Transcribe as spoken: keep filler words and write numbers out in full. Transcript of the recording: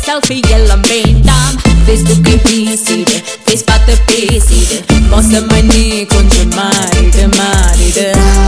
selfie எல்லாம் வேண்டாம் ஃபேஸ்புக்கை பேசிடு face பார்த்து பேசிடு மோசம் பண்ணி கொஞ்சம் மாறிடு மாறிடு